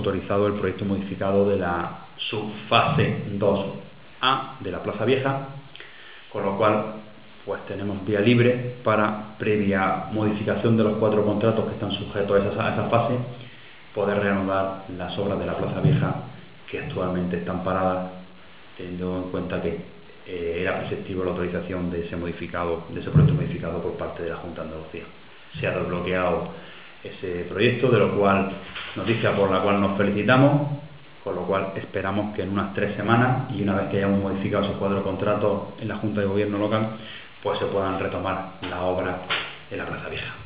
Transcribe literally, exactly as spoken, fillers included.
autorizado el proyecto modificado de la subfase dos A de la Plaza Vieja, con lo cual pues tenemos vía libre para, previa modificación de los cuatro contratos que están sujetos a esa, a esa fase, poder reanudar las obras de la Plaza Vieja que actualmente están paradas, teniendo en cuenta que eh, era preceptivo la autorización de ese modificado, de ese proyecto modificado por parte de la Junta de Andalucía. Se ha desbloqueado ese proyecto, de lo cual, noticia por la cual nos felicitamos, con lo cual esperamos que en unas tres semanas, y una vez que hayamos modificado esos cuatro contratos en la Junta de Gobierno local, pues se puedan retomar las obras en la Plaza Vieja.